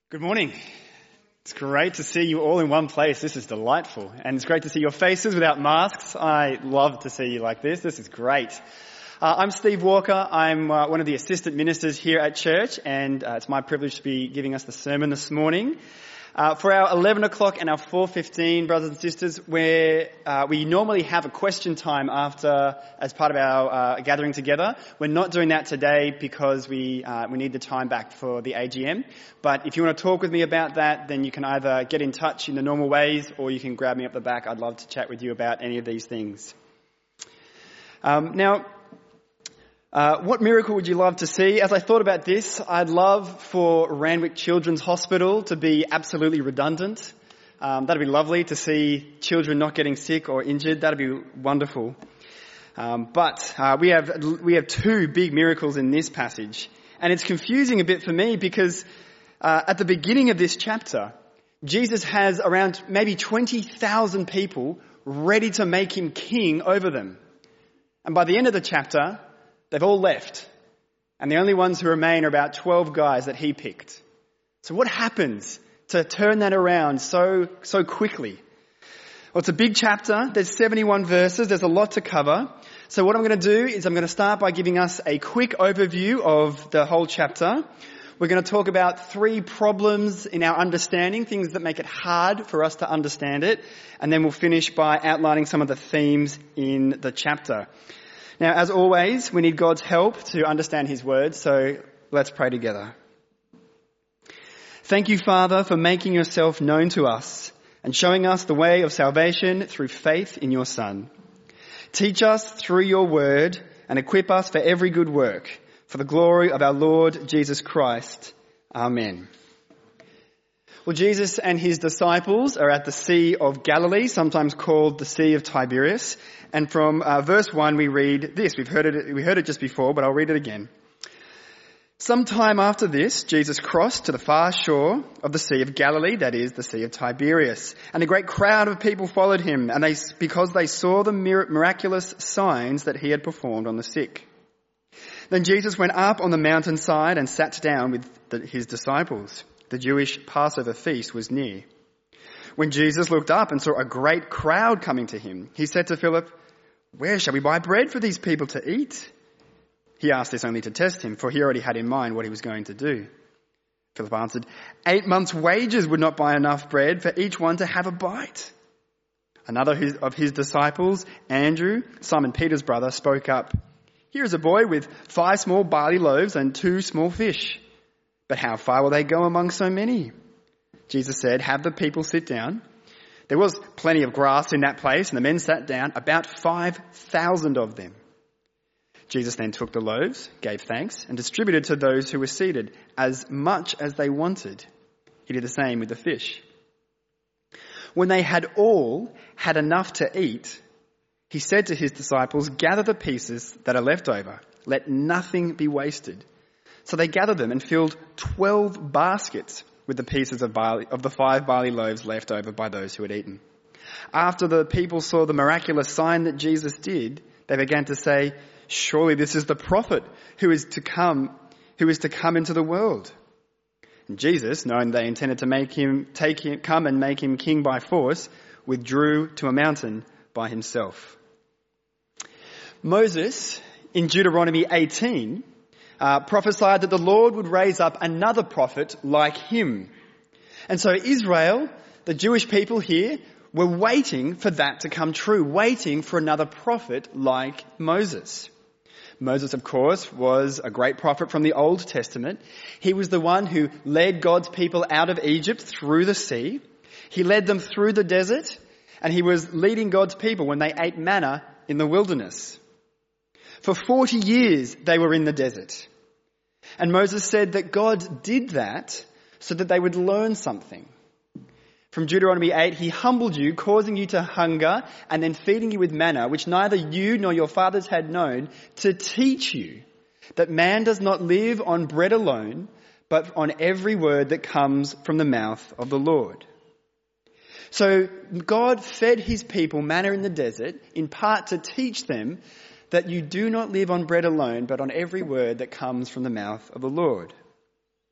Good morning. It's great to see you all in one place. This is delightful. And it's great to see your faces without masks. I love to see you like this. This is great. I'm Steve Walker. I'm one of the assistant ministers here at church, and it's my privilege to be giving us the sermon this morning. For our 11 o'clock and our 4:15, brothers and sisters, where we normally have a question time as part of our gathering together. We're not doing that today because we need the time back for the AGM. But if you want to talk with me about that, then you can either get in touch in the normal ways or you can grab me up the back. I'd love to chat with you about any of these things. What miracle would you love to see? As I thought about this, I'd love for Randwick Children's Hospital to be absolutely redundant. That'd be lovely to see children not getting sick or injured. That'd be wonderful. But we have two big miracles in this passage, and it's confusing a bit for me because at the beginning of this chapter, Jesus has around maybe 20,000 people ready to make him king over them, and by the end of the chapter, they've all left, and the only ones who remain are about 12 guys that he picked. So what happens to turn that around so quickly? Well, it's a big chapter. There's 71 verses. There's a lot to cover. So what I'm going to do is I'm going to start by giving us a quick overview of the whole chapter. We're going to talk about three problems in our understanding, things that make it hard for us to understand it, and then we'll finish by outlining some of the themes in the chapter. Now, as always, we need God's help to understand his word, so let's pray together. Thank you, Father, for making yourself known to us and showing us the way of salvation through faith in your Son. Teach us through your word and equip us for every good work, for the glory of our Lord Jesus Christ. Amen. Well, Jesus and his disciples are at the Sea of Galilee, sometimes called the Sea of Tiberias. And from verse 1 we read this. We heard it just before, but I'll read it again. Sometime after this, Jesus crossed to the far shore of the Sea of Galilee, that is, the Sea of Tiberias. And a great crowd of people followed him, because they saw the miraculous signs that he had performed on the sick. Then Jesus went up on the mountainside and sat down with his disciples. The Jewish Passover feast was near. When Jesus looked up and saw a great crowd coming to him, he said to Philip, "Where shall we buy bread for these people to eat?" He asked this only to test him, for he already had in mind what he was going to do. Philip answered, 8 months' wages would not buy enough bread for each one to have a bite. Another of his disciples, Andrew, Simon Peter's brother, spoke up. "Here is a boy with 5 small barley loaves and 2 small fish. But how far will they go among so many?" Jesus said, "Have the people sit down." There was plenty of grass in that place, and the men sat down, about 5,000 of them. Jesus then took the loaves, gave thanks, and distributed to those who were seated as much as they wanted. He did the same with the fish. When they had all had enough to eat, he said to his disciples, "Gather the pieces that are left over. Let nothing be wasted." So they gathered them and filled 12 baskets with the pieces of the 5 barley loaves left over by those who had eaten. After the people saw the miraculous sign that Jesus did, they began to say, "Surely this is the prophet who is to come into the world." And Jesus, knowing they intended to come and make him king by force, withdrew to a mountain by himself. Moses, in Deuteronomy 18, prophesied that the Lord would raise up another prophet like him. And so Israel, the Jewish people here, were waiting for that to come true, waiting for another prophet like Moses. Moses, of course, was a great prophet from the Old Testament. He was the one who led God's people out of Egypt through the sea. He led them through the desert, and he was leading God's people when they ate manna in the wilderness. For 40 years they were in the desert. And Moses said that God did that so that they would learn something. From Deuteronomy 8, he humbled you, causing you to hunger, and then feeding you with manna, which neither you nor your fathers had known, to teach you that man does not live on bread alone, but on every word that comes from the mouth of the Lord. So God fed his people manna in the desert, in part to teach them that you do not live on bread alone, but on every word that comes from the mouth of the Lord.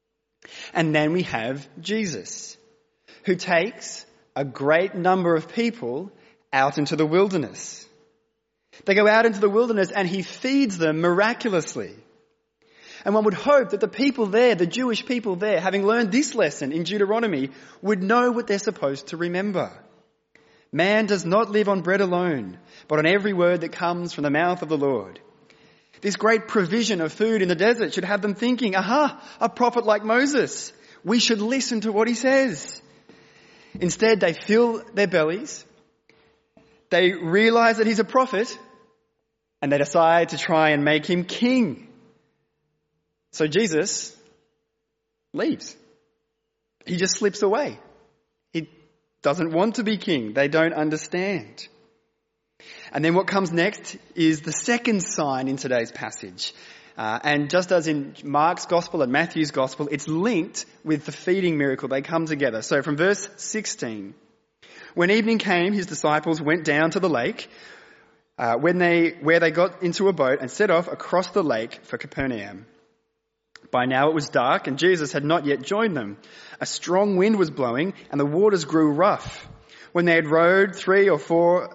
And then we have Jesus, who takes a great number of people out into the wilderness. They go out into the wilderness and he feeds them miraculously. And one would hope that the people there, the Jewish people there, having learned this lesson in Deuteronomy, would know what they're supposed to remember. Man does not live on bread alone, but on every word that comes from the mouth of the Lord. This great provision of food in the desert should have them thinking, aha, a prophet like Moses. We should listen to what he says. Instead, they fill their bellies. They realize that he's a prophet and they decide to try and make him king. So Jesus leaves. He just slips away. He doesn't want to be king. They don't understand. And then what comes next is the second sign in today's passage. And just as in Mark's gospel and Matthew's gospel, it's linked with the feeding miracle. They come together. So from verse 16, when evening came, his disciples went down to the lake, where they got into a boat and set off across the lake for Capernaum. By now it was dark and Jesus had not yet joined them. A strong wind was blowing and the waters grew rough. When they had rowed 3 or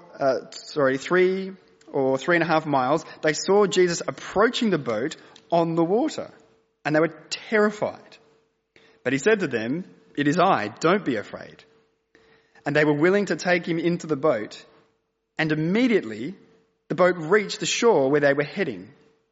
3.5 miles, they saw Jesus approaching the boat on the water and they were terrified. But he said to them, "It is I, don't be afraid." And they were willing to take him into the boat, and immediately the boat reached the shore where they were heading.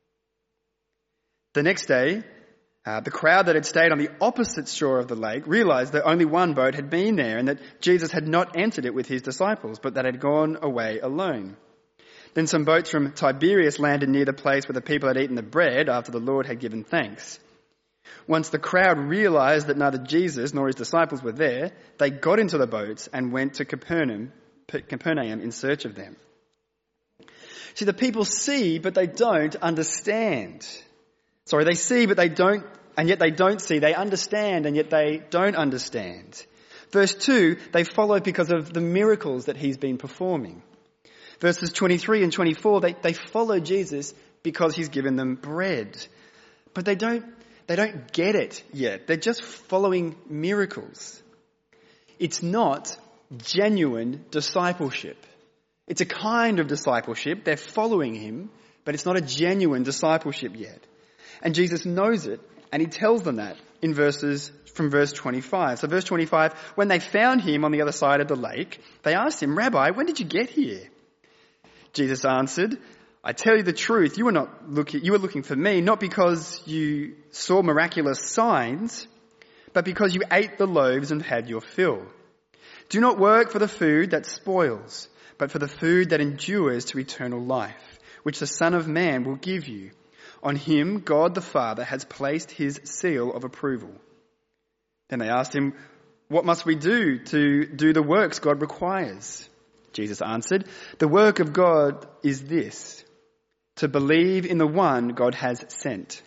The next day, the crowd that had stayed on the opposite shore of the lake realized that only one boat had been there and that Jesus had not entered it with his disciples, but that had gone away alone. Then some boats from Tiberias landed near the place where the people had eaten the bread after the Lord had given thanks. Once the crowd realized that neither Jesus nor his disciples were there, they got into the boats and went to Capernaum in search of them. See, the people see, but they don't understand. They see, but they don't, and yet they don't see. They understand, and yet they don't understand. Verse 2, they follow because of the miracles that he's been performing. Verses 23 and 24, they follow Jesus because he's given them bread. But they don't get it yet. They're just following miracles. It's not genuine discipleship. It's a kind of discipleship. They're following him, but it's not a genuine discipleship yet. And Jesus knows it, and he tells them that from verse 25. So verse 25, when they found him on the other side of the lake, they asked him, "Rabbi, when did you get here?" Jesus answered, "I tell you the truth, you were looking for me, not because you saw miraculous signs, but because you ate the loaves and had your fill. Do not work for the food that spoils, but for the food that endures to eternal life, which the Son of Man will give you. On him, God the Father has placed his seal of approval." Then they asked him, "What must we do to do the works God requires?" Jesus answered, "The work of God is this, to believe in the one God has sent."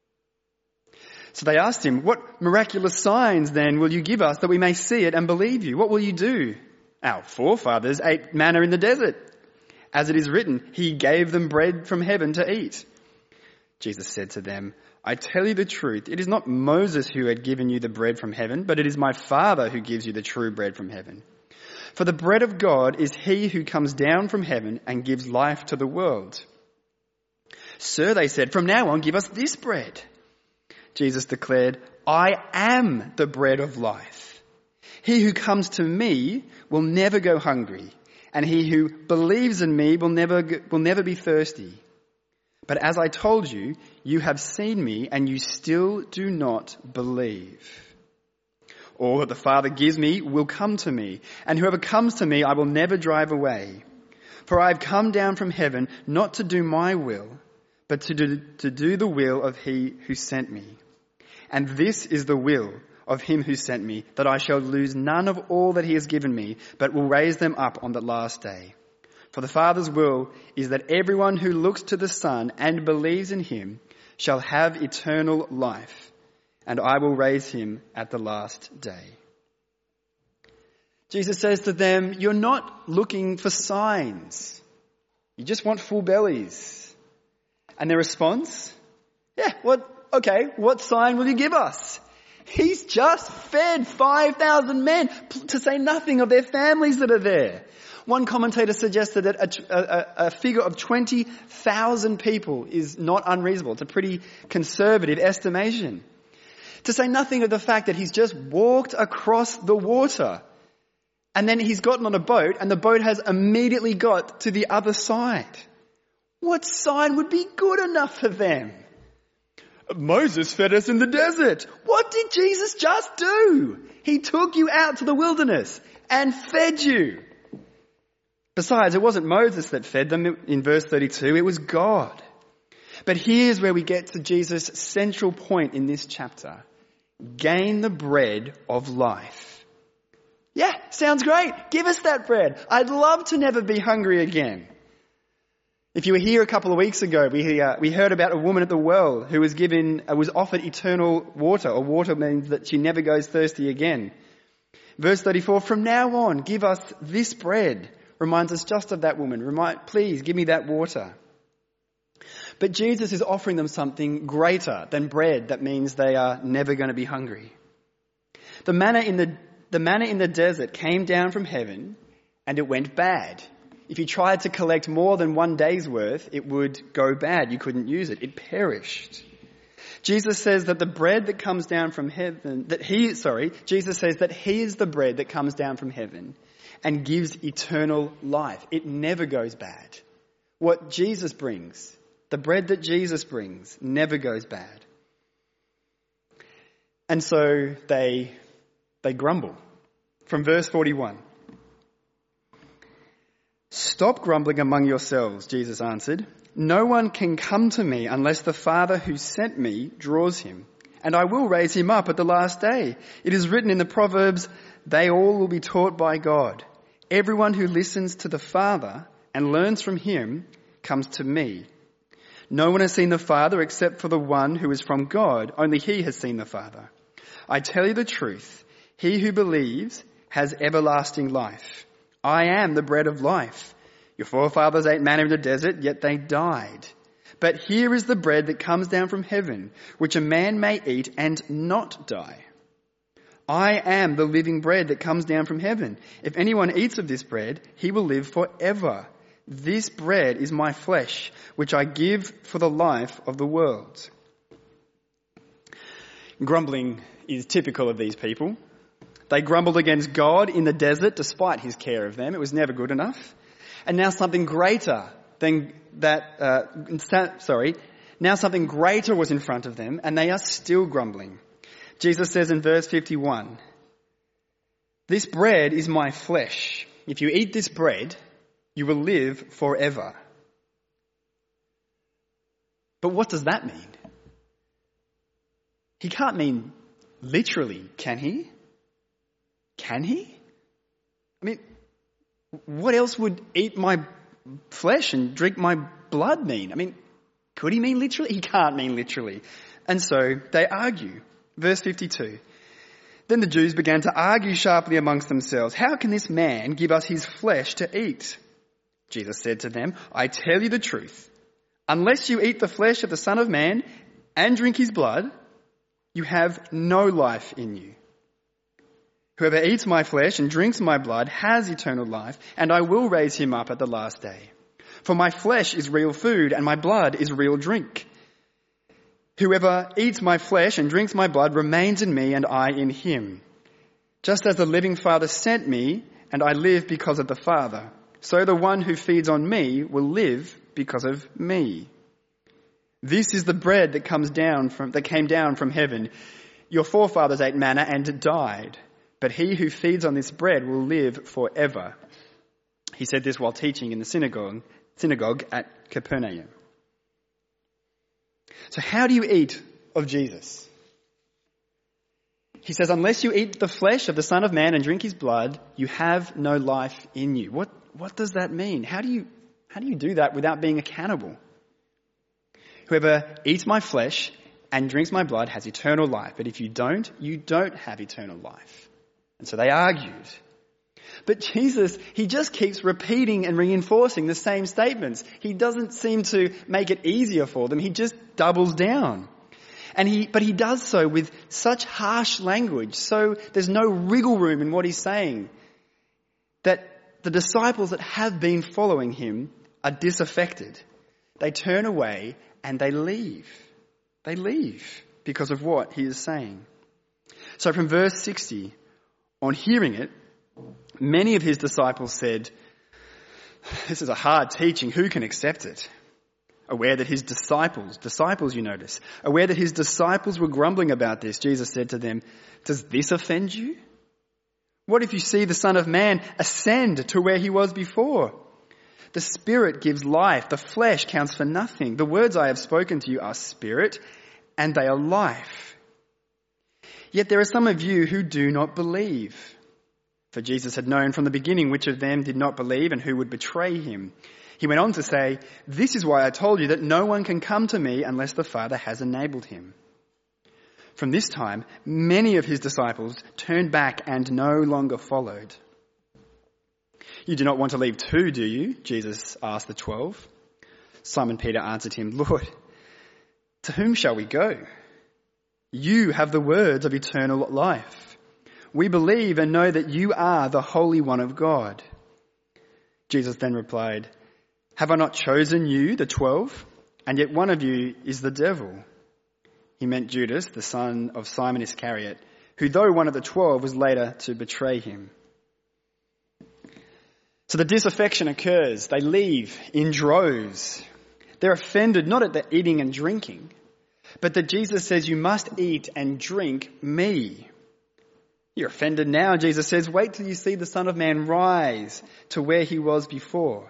So they asked him, "What miraculous signs then will you give us that we may see it and believe you? What will you do? Our forefathers ate manna in the desert. As it is written, he gave them bread from heaven to eat." Jesus said to them, "I tell you the truth, it is not Moses who had given you the bread from heaven, but it is my Father who gives you the true bread from heaven. For the bread of God is he who comes down from heaven and gives life to the world." "Sir," they said, "from now on give us this bread." Jesus declared, "I am the bread of life. He who comes to me will never go hungry, and he who believes in me will never be thirsty. But as I told you, you have seen me and you still do not believe. All that the Father gives me will come to me, and whoever comes to me I will never drive away. For I have come down from heaven not to do my will, but to do the will of he who sent me. And this is the will of him who sent me, that I shall lose none of all that he has given me, but will raise them up on the last day. For the Father's will is that everyone who looks to the Son and believes in him shall have eternal life, and I will raise him at the last day." Jesus says to them, you're not looking for signs. You just want full bellies. And their response, what sign will you give us? He's just fed 5,000 men, to say nothing of their families that are there. One commentator suggested that a figure of 20,000 people is not unreasonable. It's a pretty conservative estimation. To say nothing of the fact that he's just walked across the water and then he's gotten on a boat and the boat has immediately got to the other side. What sign would be good enough for them? Moses fed us in the desert. What did Jesus just do? He took you out to the wilderness and fed you. Besides, it wasn't Moses that fed them in verse 32, it was God. But here's where we get to Jesus' central point in this chapter. Gain the bread of life. Yeah, sounds great. Give us that bread. I'd love to never be hungry again. If you were here a couple of weeks ago, we heard about a woman at the well who was offered eternal water, or water means that she never goes thirsty again. Verse 34, from now on, give us this bread. Reminds us just of that woman. Please give me that water. But Jesus is offering them something greater than bread that means they are never going to be hungry. The manna in the desert came down from heaven and it went bad. If you tried to collect more than one day's worth, it would go bad. You couldn't use it. It perished. Jesus says that the bread that comes down from heaven, Jesus says that he is the bread that comes down from heaven and gives eternal life. It never goes bad. What Jesus brings, the bread that Jesus brings, never goes bad. And so they grumble. From verse 41. Stop grumbling among yourselves, Jesus answered. No one can come to me unless the Father who sent me draws him, and I will raise him up at the last day. It is written in the Proverbs, they all will be taught by God. Everyone who listens to the Father and learns from him comes to me. No one has seen the Father except for the one who is from God. Only he has seen the Father. I tell you the truth. He who believes has everlasting life. I am the bread of life. Your forefathers ate manna in the desert, yet they died. But here is the bread that comes down from heaven, which a man may eat and not die. I am the living bread that comes down from heaven. If anyone eats of this bread, he will live forever. This bread is my flesh, which I give for the life of the world. Grumbling is typical of these people. They grumbled against God in the desert despite his care of them. It was never good enough. And now something greater than that, now something greater was in front of them and they are still grumbling. Jesus says in verse 51, this bread is my flesh. If you eat this bread, you will live forever. But what does that mean? He can't mean literally, can he? Can he? I mean, what else would eat my flesh and drink my blood mean? I mean, could he mean literally? He can't mean literally. And so they argue. Verse 52. Then the Jews began to argue sharply amongst themselves. How can this man give us his flesh to eat? Jesus said to them, I tell you the truth. Unless you eat the flesh of the Son of Man and drink his blood, you have no life in you. Whoever eats my flesh and drinks my blood has eternal life, and I will raise him up at the last day. For my flesh is real food, and my blood is real drink. Whoever eats my flesh and drinks my blood remains in me, and I in him. Just as the living Father sent me, and I live because of the Father, so the one who feeds on me will live because of me. This is the bread that came down from heaven. Your forefathers ate manna and died. But he who feeds on this bread will live forever. He said this while teaching in the synagogue at Capernaum. So how do you eat of Jesus? He says, unless you eat the flesh of the Son of Man and drink his blood, you have no life in you. What does that mean? How do you do that without being a cannibal? Whoever eats my flesh and drinks my blood has eternal life. But if you don't have eternal life. And so they argued. But Jesus, he just keeps repeating and reinforcing the same statements. He doesn't seem to make it easier for them. He just doubles down. But he does so with such harsh language, so there's no wriggle room in what he's saying, that the disciples that have been following him are disaffected. They turn away and they leave. They leave because of what he is saying. So from verse 60, on hearing it, many of his disciples said, "This is a hard teaching. Who can accept it?" Aware that his disciples you notice, aware that his disciples were grumbling about this, Jesus said to them, "Does this offend you? What if you see the Son of Man ascend to where he was before? The Spirit gives life. The flesh counts for nothing. The words I have spoken to you are spirit and they are life. Yet there are some of you who do not believe." For Jesus had known from the beginning which of them did not believe and who would betray him. He went on to say, "This is why I told you that no one can come to me unless the Father has enabled him." From this time, many of his disciples turned back and no longer followed. "You do not want to leave too, do you?" Jesus asked the 12. Simon Peter answered him, "Lord, to whom shall we go? You have the words of eternal life. We believe and know that you are the Holy One of God." Jesus then replied, "Have I not chosen you, the 12? And yet one of you is the devil." He meant Judas, the son of Simon Iscariot, who though one of the 12 was later to betray him. So the disaffection occurs. They leave in droves. They're offended not at the eating and drinking, but that Jesus says, "You must eat and drink me." You're offended now, Jesus says, "Wait till you see the Son of Man rise to where he was before."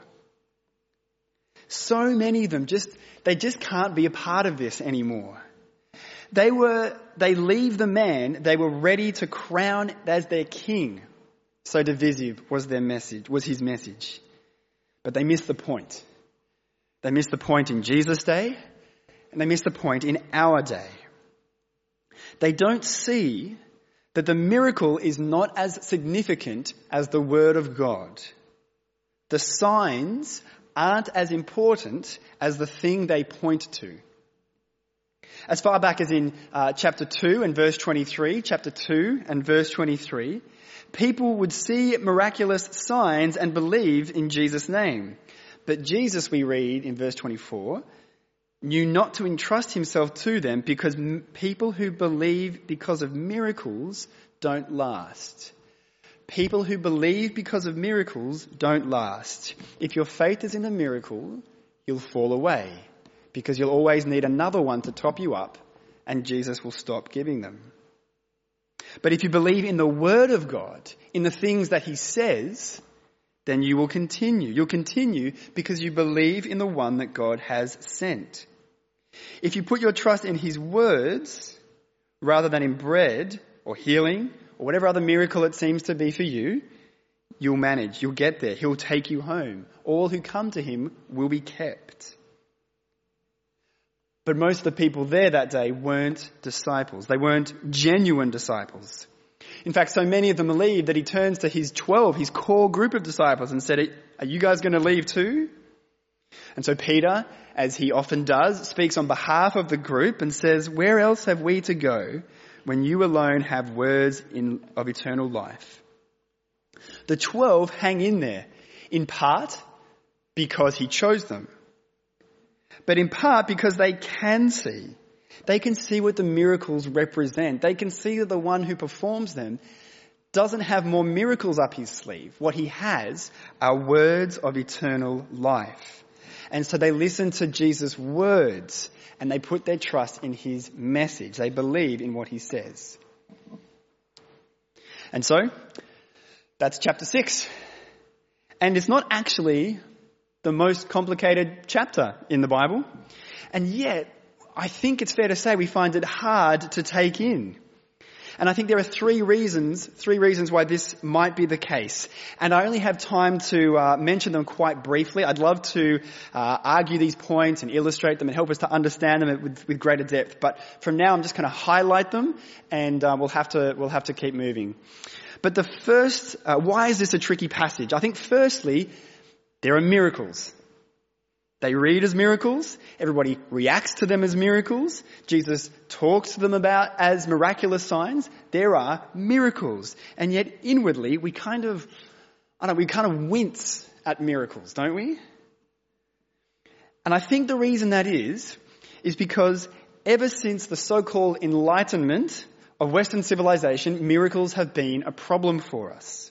So many of them they just can't be a part of this anymore. They leave the man they were ready to crown as their king. So divisive was his message. But they missed the point. They missed the point in Jesus' day, and they missed the point in our day. They don't see that the miracle is not as significant as the word of God. The signs aren't as important as the thing they point to. As far back as in chapter 2 and verse 23, people would see miraculous signs and believe in Jesus' name. But Jesus, we read in verse 24, knew not to entrust himself to them because people who believe because of miracles don't last. People who believe because of miracles don't last. If your faith is in a miracle, you'll fall away because you'll always need another one to top you up and Jesus will stop giving them. But if you believe in the word of God, in the things that he says, then you will continue. You'll continue because you believe in the one that God has sent. If you put your trust in his words rather than in bread or healing or whatever other miracle it seems to be for you, you'll manage. You'll get there. He'll take you home. All who come to him will be kept. But most of the people there that day weren't disciples. They weren't genuine disciples. In fact, so many of them believed that he turns to his 12, his core group of disciples, and said, "Are you guys going to leave too?" And so Peter, as he often does, speaks on behalf of the group and says, "Where else have we to go when you alone have words of eternal life?" The 12 hang in there, in part because he chose them, but in part because they can see. They can see what the miracles represent. They can see that the one who performs them doesn't have more miracles up his sleeve. What he has are words of eternal life. And so they listen to Jesus' words and they put their trust in his message. They believe in what he says. And so that's chapter 6. And it's not actually the most complicated chapter in the Bible. And yet, I think it's fair to say we find it hard to take in. And I think there are three reasons why this might be the case. And I only have time to mention them quite briefly. I'd love to argue these points and illustrate them and help us to understand them with greater depth. But from now, I'm just going to highlight them, and we'll have to keep moving. But the first, why is this a tricky passage? I think firstly, there are miracles. They read as miracles. Everybody reacts to them as miracles. Jesus talks to them about as miraculous signs. There are miracles. And yet inwardly we kind of wince at miracles, don't we? And I think the reason that is because ever since the so-called Enlightenment of Western civilization, miracles have been a problem for us.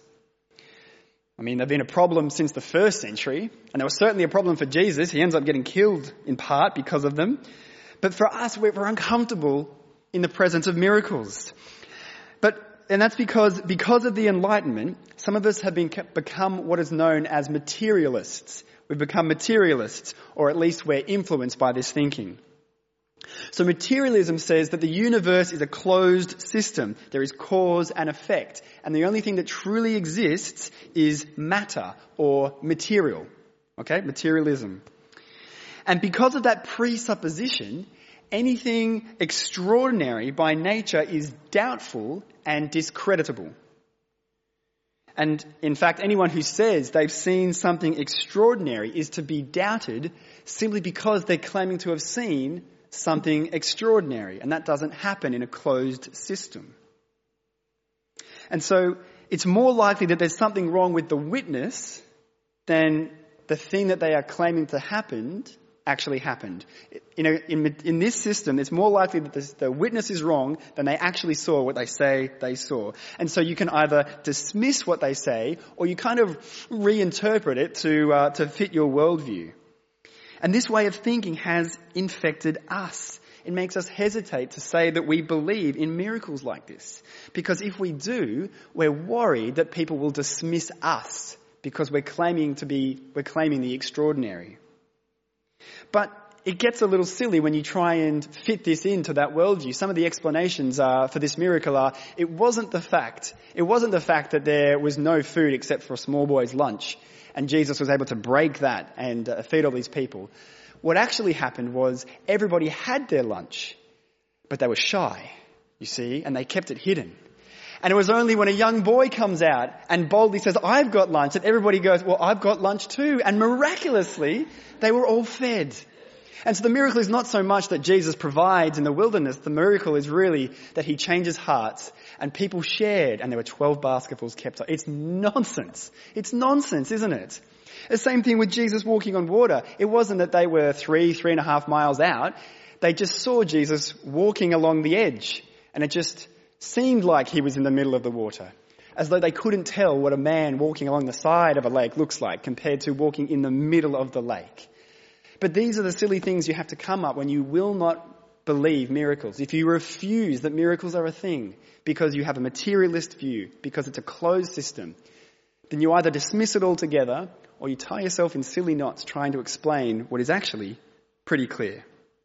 I mean, they've been a problem since the first century, and they were certainly a problem for Jesus. He ends up getting killed in part because of them. But for us, we're uncomfortable in the presence of miracles. And that's because of the Enlightenment, some of us have become what is known as materialists. We've become materialists, or at least we're influenced by this thinking. So materialism says that the universe is a closed system. There is cause and effect. And the only thing that truly exists is matter or material. Okay? Materialism. And because of that presupposition, anything extraordinary by nature is doubtful and discreditable. And in fact, anyone who says they've seen something extraordinary is to be doubted simply because they're claiming to have seen something extraordinary, and that doesn't happen in a closed system. And so it's more likely that there's something wrong with the witness than the thing that they are claiming to happen actually happened. In this system, it's more likely that the witness is wrong than they actually saw what they say they saw. And so you can either dismiss what they say or you kind of reinterpret it to fit your worldview. And this way of thinking has infected us. It makes us hesitate to say that we believe in miracles like this. Because if we do, we're worried that people will dismiss us because we're claiming the extraordinary. But it gets a little silly when you try and fit this into that worldview. Some of the explanations for this miracle are, it wasn't the fact that there was no food except for a small boy's lunch, and Jesus was able to break that and feed all these people. What actually happened was everybody had their lunch, but they were shy, you see, and they kept it hidden. And it was only when a young boy comes out and boldly says, I've got lunch, that everybody goes, well, I've got lunch too. And miraculously, they were all fed. And so the miracle is not so much that Jesus provides in the wilderness. The miracle is really that he changes hearts and people shared, and there were 12 basketfuls kept. It's nonsense. It's nonsense, isn't it? The same thing with Jesus walking on water. It wasn't that they were 3.5 miles out. They just saw Jesus walking along the edge, and it just seemed like he was in the middle of the water, as though they couldn't tell what a man walking along the side of a lake looks like compared to walking in the middle of the lake. But these are the silly things you have to come up when you will not believe miracles. If you refuse that miracles are a thing because you have a materialist view, because it's a closed system, then you either dismiss it altogether or you tie yourself in silly knots trying to explain what is actually pretty clear.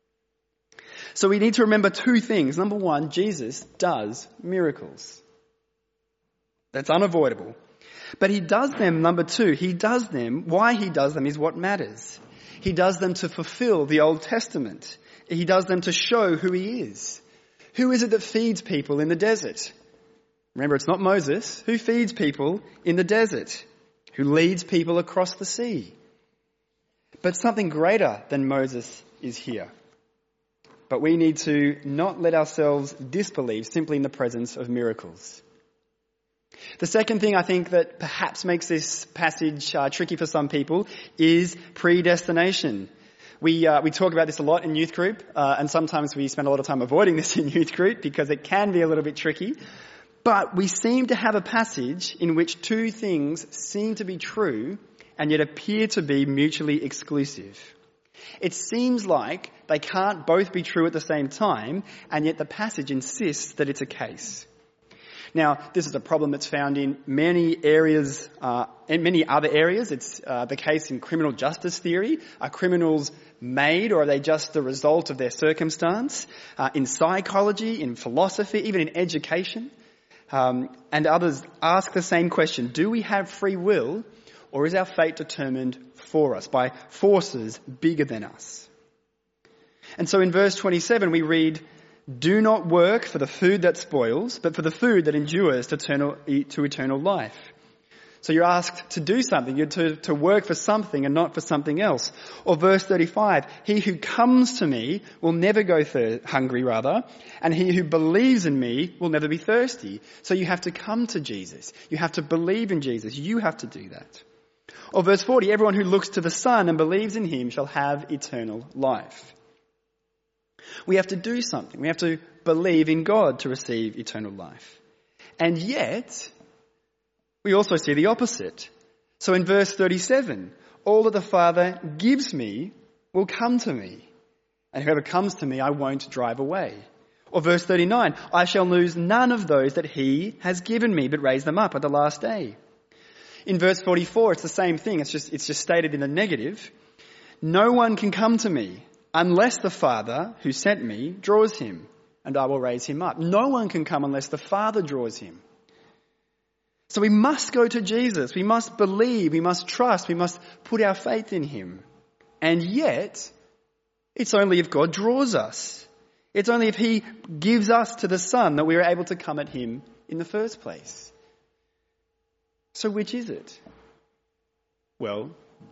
So we need to remember two things. Number one, Jesus does miracles. That's unavoidable. But he does them, number two, he does them. Why he does them is what matters. He does them to fulfill the Old Testament. He does them to show who he is. Who is it that feeds people in the desert? Remember, it's not Moses. Who feeds people in the desert? Who leads people across the sea? But something greater than Moses is here. But we need to not let ourselves disbelieve simply in the presence of miracles. The second thing I think that perhaps makes this passage tricky for some people is predestination. We talk about this a lot in youth group, and sometimes we spend a lot of time avoiding this in youth group because it can be a little bit tricky. But we seem to have a passage in which two things seem to be true and yet appear to be mutually exclusive. It seems like they can't both be true at the same time, and yet the passage insists that it's a case. Now, this is a problem that's found in many areas, in many other areas. It's the case in criminal justice theory. Are criminals made, or are they just the result of their circumstance? In psychology, in philosophy, even in education. And others ask the same question. Do we have free will, or is our fate determined for us by forces bigger than us? And so in verse 27 we read, do not work for the food that spoils, but for the food that endures to eternal life. So you're asked to do something. You're to work for something and not for something else. Or verse 35, he who comes to me will never go hungry, and he who believes in me will never be thirsty. So you have to come to Jesus. You have to believe in Jesus. You have to do that. Or verse 40, everyone who looks to the Son and believes in him shall have eternal life. We have to do something. We have to believe in God to receive eternal life. And yet, we also see the opposite. So in verse 37, all that the Father gives me will come to me, and whoever comes to me I won't drive away. Or verse 39, I shall lose none of those that he has given me, but raise them up at the last day. In verse 44, it's the same thing. It's just stated in the negative. No one can come to me unless the Father who sent me draws him, and I will raise him up. No one can come unless the Father draws him. So we must go to Jesus. We must believe. We must trust. We must put our faith in him. And yet, it's only if God draws us. It's only if he gives us to the Son that we are able to come at him in the first place. So which is it? Well,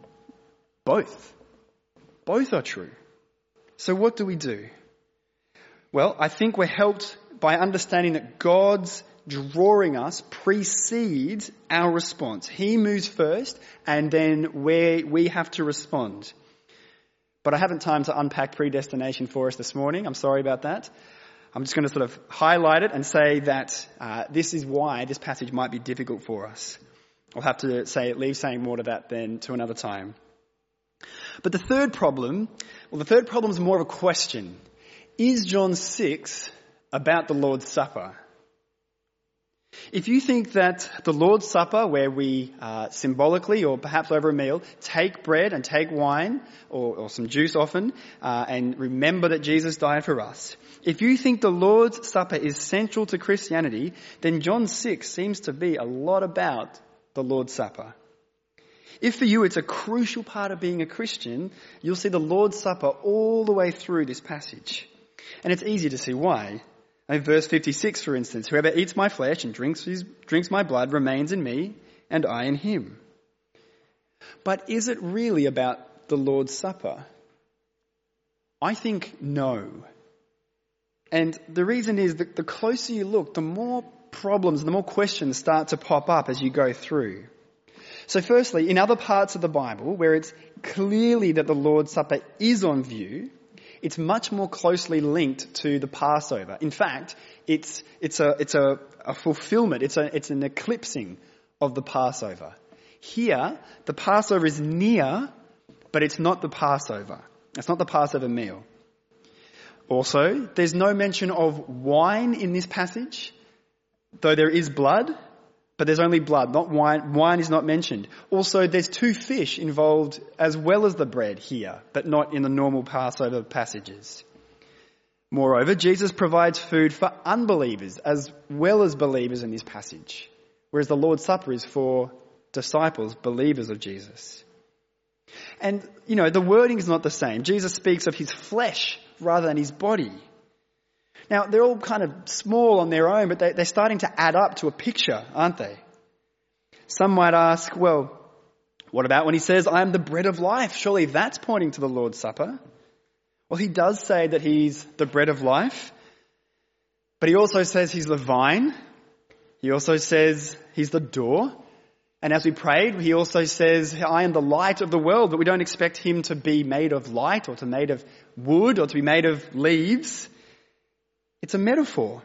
both. Both are true. So what do we do? Well, I think we're helped by understanding that God's drawing us precedes our response. He moves first, and then we have to respond. But I haven't time to unpack predestination for us this morning. I'm sorry about that. I'm just going to sort of highlight it and say that this is why this passage might be difficult for us. I'll have to leave saying more to that then to another time. But the third problem is more of a question. Is John 6 about the Lord's Supper? If you think that the Lord's Supper, where we symbolically or perhaps over a meal take bread and take wine or some juice often and remember that Jesus died for us, if you think the Lord's Supper is central to Christianity, then John 6 seems to be a lot about the Lord's Supper. If for you it's a crucial part of being a Christian, you'll see the Lord's Supper all the way through this passage. And it's easy to see why. In verse 56, for instance, whoever eats my flesh and drinks my blood remains in me, and I in him. But is it really about the Lord's Supper? I think no. And the reason is that the closer you look, the more problems and the more questions start to pop up as you go through. So firstly, in other parts of the Bible where it's clearly that the Lord's Supper is on view, it's much more closely linked to the Passover. In fact, it's a fulfillment. It's an eclipsing of the Passover. Here, the Passover is near, but it's not the Passover. It's not the Passover meal. Also, there's no mention of wine in this passage, though there is blood, but there's only blood, not wine. Wine is not mentioned. Also, there's 2 fish involved as well as the bread here, but not in the normal Passover passages. Moreover, Jesus provides food for unbelievers as well as believers in this passage, whereas the Lord's Supper is for disciples, believers of Jesus. And, the wording is not the same. Jesus speaks of his flesh rather than his body. Now, they're all kind of small on their own, but they're starting to add up to a picture, aren't they? Some might ask, well, what about when he says, I am the bread of life? Surely that's pointing to the Lord's Supper. Well, he does say that he's the bread of life, but he also says he's the vine. He also says he's the door. And as we prayed, he also says, I am the light of the world, but we don't expect him to be made of light or to be made of wood or to be made of leaves. It's a metaphor.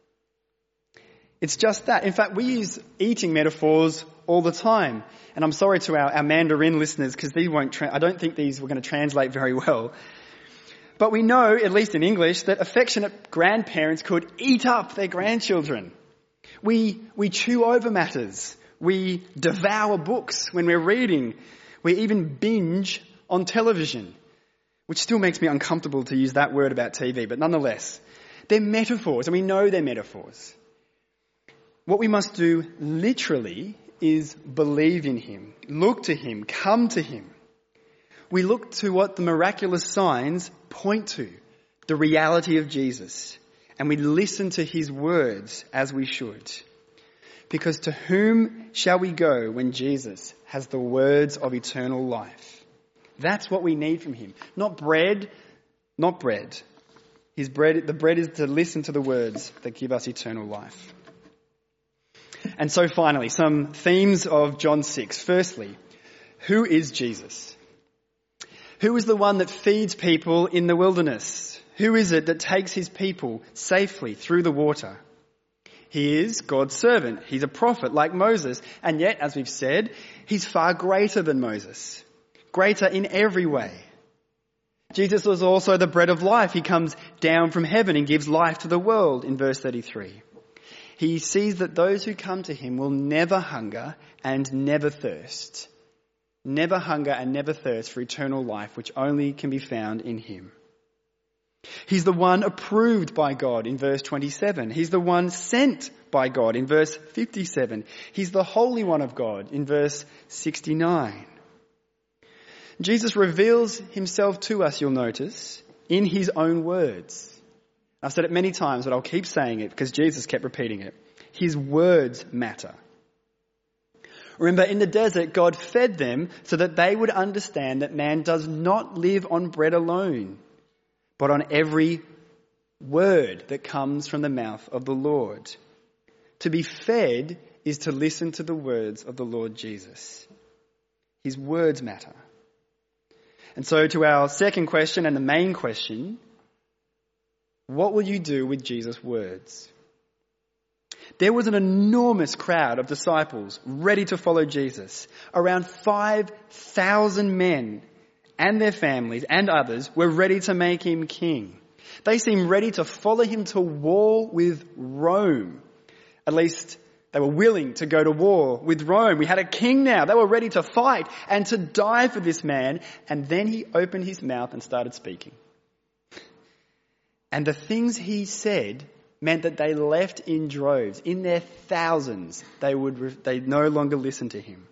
It's just that. In fact, we use eating metaphors all the time. And I'm sorry to our Mandarin listeners because I don't think these were going to translate very well. But we know, at least in English, that affectionate grandparents could eat up their grandchildren. We chew over matters. We devour books when we're reading. We even binge on television, which still makes me uncomfortable to use that word about TV, but nonetheless. They're metaphors, and we know they're metaphors. What we must do literally is believe in him, look to him, come to him. We look to what the miraculous signs point to, the reality of Jesus, and we listen to his words as we should. Because to whom shall we go when Jesus has the words of eternal life? That's what we need from him. Not bread, not bread. The bread is to listen to the words that give us eternal life. And so finally, some themes of John 6. Firstly, who is Jesus? Who is the one that feeds people in the wilderness? Who is it that takes his people safely through the water? He is God's servant. He's a prophet like Moses. And yet, as we've said, he's far greater than Moses. Greater in every way. Jesus was also the bread of life. He comes down from heaven and gives life to the world in verse 33. He sees that those who come to him will never hunger and never thirst. Never hunger and never thirst for eternal life, which only can be found in him. He's the one approved by God in verse 27. He's the one sent by God in verse 57. He's the Holy One of God in verse 69. Jesus reveals himself to us, you'll notice, in his own words. I've said it many times, but I'll keep saying it because Jesus kept repeating it. His words matter. Remember, in the desert, God fed them so that they would understand that man does not live on bread alone, but on every word that comes from the mouth of the Lord. To be fed is to listen to the words of the Lord Jesus. His words matter. And so to our second question and the main question, what will you do with Jesus' words? There was an enormous crowd of disciples ready to follow Jesus. Around 5,000 men and their families and others were ready to make him king. They seemed ready to follow him to war with Rome. At least they were willing to go to war with Rome. We had a king now. They were ready to fight and to die for this man. And then he opened his mouth and started speaking. And the things he said meant that they left in droves, in their thousands. They no longer listened to him.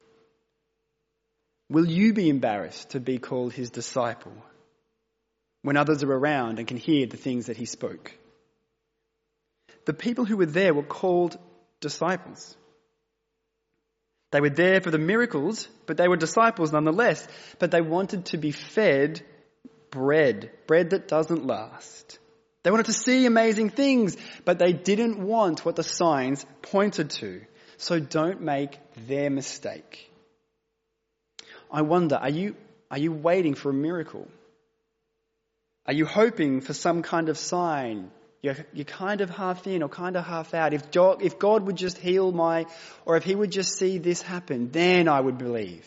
Will you be embarrassed to be called his disciple when others are around and can hear the things that he spoke? The people who were there were called disciples. They were there for the miracles, but they were disciples nonetheless. But they wanted to be fed bread that doesn't last. They wanted to see amazing things, but they didn't want what the signs pointed to. So don't make their mistake. I wonder, are you waiting for a miracle? Are you hoping for some kind of sign? You're kind of half in or kind of half out. If God would just heal or if he would just see this happen, then I would believe.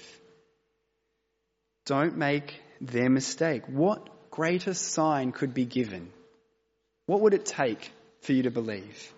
Don't make their mistake. What greater sign could be given? What would it take for you to believe?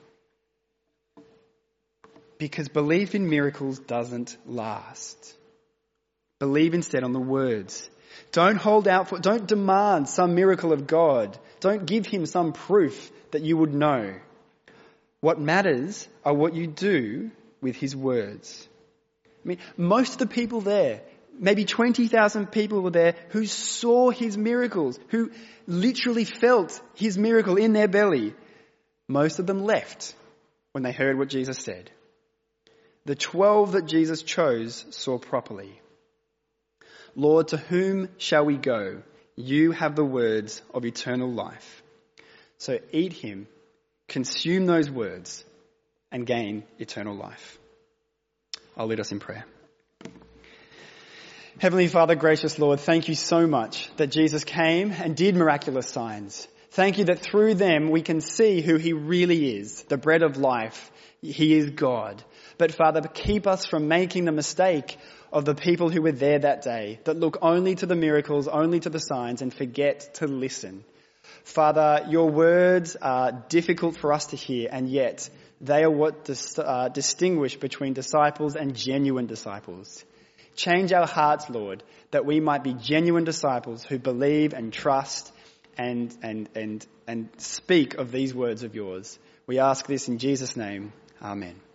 Because belief in miracles doesn't last. Believe instead on the words. Don't demand some miracle of God. Don't give him some proof that you would know. What matters are what you do with his words. I mean, most of the people there, maybe 20,000 people were there who saw his miracles, who literally felt his miracle in their belly. Most of them left when they heard what Jesus said. The 12 that Jesus chose saw properly. Lord, to whom shall we go? You have the words of eternal life. So eat him, consume those words, and gain eternal life. I'll lead us in prayer. Heavenly Father, gracious Lord, thank you so much that Jesus came and did miraculous signs. Thank you that through them we can see who he really is, the bread of life. He is God. But Father, keep us from making the mistake of the people who were there that day, that look only to the miracles, only to the signs, and forget to listen. Father, your words are difficult for us to hear, and yet they are what distinguish between disciples and genuine disciples. Change our hearts, Lord, that we might be genuine disciples who believe and trust and speak of these words of yours. We ask this in Jesus' name. Amen.